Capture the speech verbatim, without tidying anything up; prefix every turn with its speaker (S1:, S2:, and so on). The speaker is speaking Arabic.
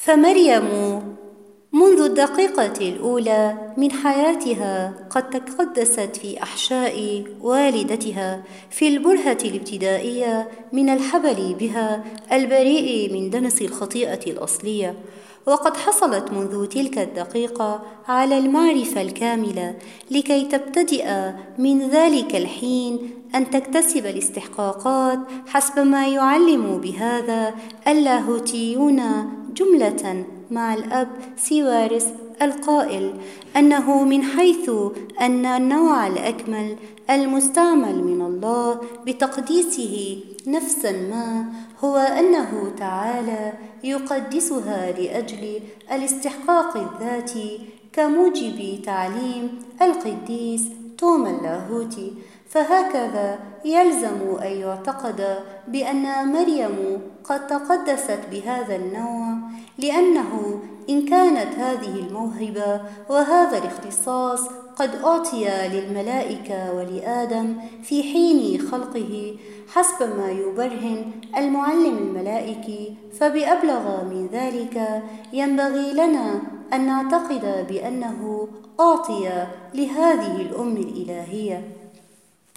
S1: فمريم منذ الدقيقة الأولى من حياتها قد تقدست في أحشاء والدتها في البرهة الابتدائية من الحبل بها البريء من دنس الخطيئة الأصلية، وقد حصلت منذ تلك الدقيقة على المعرفة الكاملة لكي تبتدئ من ذلك الحين أن تكتسب الاستحقاقات حسب ما يعلم بهذا اللاهوتيون جملة مع الأب سيوارس القائل أنه من حيث أن النوع الأكمل المستعمل من الله بتقديسه نفسا ما هو أنه تعالى يقدسها لأجل الاستحقاق الذاتي كموجب تعليم القديس توما اللاهوتي، فهكذا يلزم أن يعتقد بأن مريم قد تقدست بهذا النوع، لأنه إن كانت هذه الموهبة وهذا الاختصاص قد أعطي للملائكة ولآدم في حين خلقه حسب ما يبرهن المعلم الملائكي، فبأبلغ من ذلك ينبغي لنا أن نعتقد بأنه أعطي لهذه الأم الإلهية.